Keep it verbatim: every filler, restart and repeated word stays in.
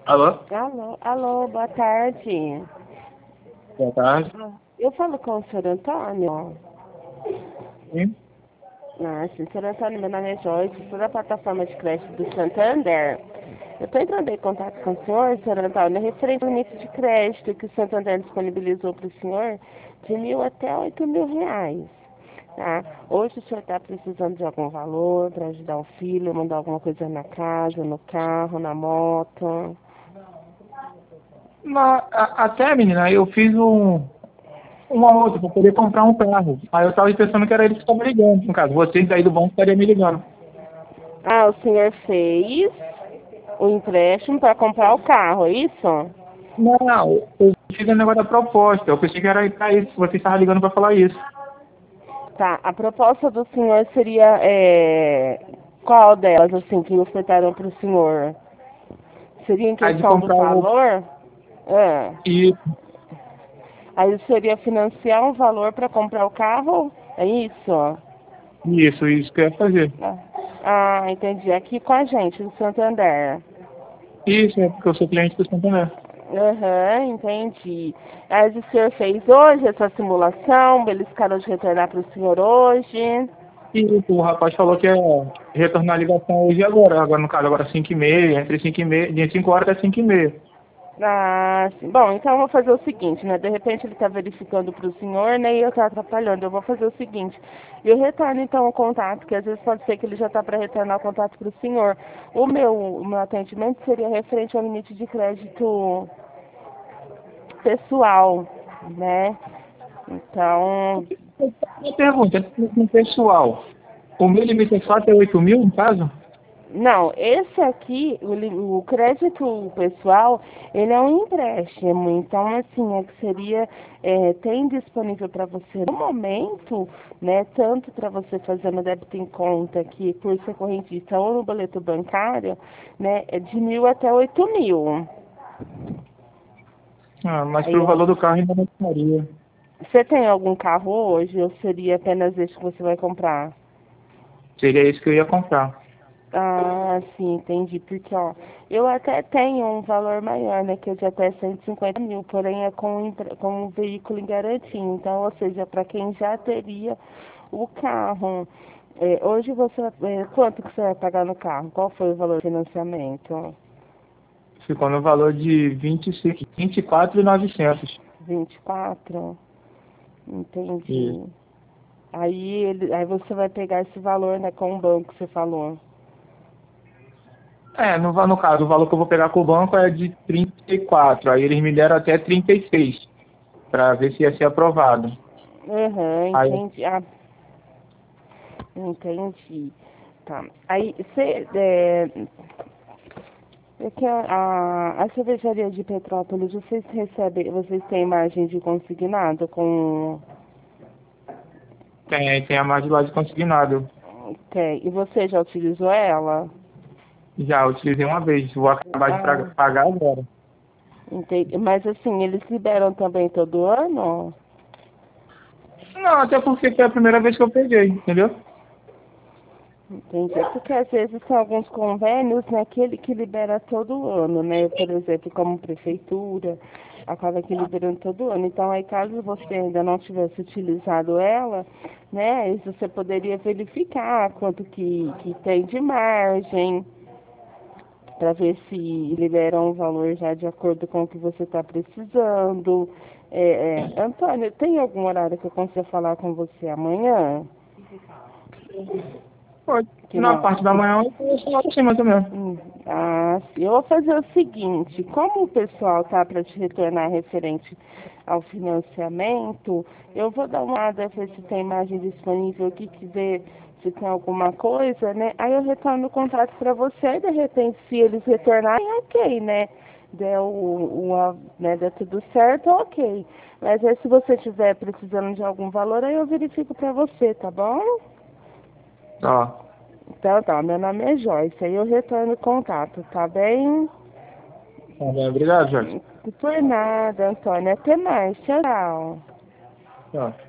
Alô? Alô, alô, boa tarde. Boa tarde. Ah, Eu falo com o senhor Antônio. Sim. Ah, sim, senhor Antônio, meu nome é Joyce, sou da plataforma de crédito do Santander. Eu estou entrando em contato com o senhor, senhor Antônio, referente ao limite de crédito que o Santander disponibilizou para o senhor de mil até oito mil reais. Tá? Hoje o senhor está precisando de algum valor para ajudar o filho, mandar alguma coisa na casa, no carro, na moto. Na, a- até, menina, eu fiz um, uma outra para poder comprar um carro. Aí eu tava pensando que era eles que estavam ligando, no caso. Vocês aí do banco estariam me ligando. Ah, o senhor fez o empréstimo para comprar o carro, é isso? Não, eu fiz o negócio da proposta. Eu pensei que era pra isso. Vocês estavam ligando para falar isso. Tá, a proposta do senhor seria é, qual delas, assim, que ofertaram para o senhor? Seria em Aí de questão do comprar o. valor? É. E, Aí seria financiar um valor para comprar o carro? É isso? isso, isso que eu ia fazer. Ah, ah, entendi. Aqui com a gente, do Santander. Isso, é porque eu sou cliente do Santander. Aham, entendi. Aí o senhor fez hoje essa simulação, eles ficaram de retornar para o senhor hoje. E o rapaz falou que ia retornar a ligação hoje e agora. Agora, no caso, agora cinco e meia, entre cinco e meia, de cinco horas até cinco e meia. Ah, sim. Bom, então eu vou fazer o seguinte, né? De repente ele está verificando para o senhor, né? E eu estou atrapalhando. Eu vou fazer o seguinte. Eu retorno então o contato, que às vezes pode ser que ele já está para retornar o contato para o senhor. O meu, o meu atendimento seria referente ao limite de crédito pessoal, né? Então, Uma pergunta, no pessoal, o meu limite é só até oito mil, no caso? não, esse aqui, o, li- o crédito pessoal, ele é um empréstimo. Então, assim, é que seria, é, tem disponível para você no momento, né, tanto para você fazer no débito em conta, que por ser correntista ou no boleto bancário, né, é de mil até oito mil. Ah, mas Aí, pro ó, valor do carro ainda não faria. você tem algum carro hoje ou seria apenas esse que você vai comprar? Seria isso que eu ia comprar. Ah, sim, entendi. Porque, ó, eu até tenho um valor maior, né? Que é de até cento e cinquenta mil, porém é com, empre- com um veículo em garantia. Então, ou seja, para quem já teria o carro. É, hoje você, é, quanto que você vai pagar no carro? Qual foi o valor do financiamento? Ficou no valor de vinte e cinco, vinte e quatro mil e novecentos. vinte e quatro. Isso. Entendi. Aí, ele, aí você vai pegar esse valor, né, com o banco que você falou. É, no, va- no caso, o valor que eu vou pegar com o banco é de trinta e quatro. Aí eles me deram até trinta e seis para ver se ia ser aprovado. Aham, Aí, entendi. Ah, entendi. Tá. Aí, você, é, é que a, a, a cervejaria de Petrópolis, vocês recebem, vocês têm margem de consignado com... tem, tem a margem lá de consignado. Tem. E você já utilizou ela? Já utilizei uma vez, vou acabar de pra- Ah, pagar agora. entendi. Mas assim, eles liberam também todo ano? Não, até porque foi a primeira vez que eu peguei, entendeu? Entendi. É porque às vezes tem alguns convênios, né, que ele que libera todo ano, né? Por exemplo, como prefeitura, acaba que liberando todo ano. Então aí caso você ainda não tivesse utilizado ela, né, aí você poderia verificar quanto que, que tem de margem, para ver se liberam um valor já de acordo com o que você está precisando. É, é, Antônio, tem algum horário que eu consiga falar com você amanhã? Pode. Que Na não. parte da manhã eu vou falar assim, mais ou menos. Hum, Ah, sim. Eu vou fazer o seguinte, como o pessoal tá para te retornar referente ao financiamento, eu vou dar uma olhada ver se tem imagem disponível aqui, que ver se tem alguma coisa, né? Aí eu retorno o contato para você e de repente se eles retornarem, ok, né? Der, o, o, a- né, der tudo certo, ok. Mas aí se você estiver precisando de algum valor, aí eu verifico para você, tá bom? Ó. Então tá, meu nome é Joyce, aí eu retorno o contato, tá bem? Tá bem, obrigado, Jorge. Por nada, Antônio. Até mais. Tchau. Tchau.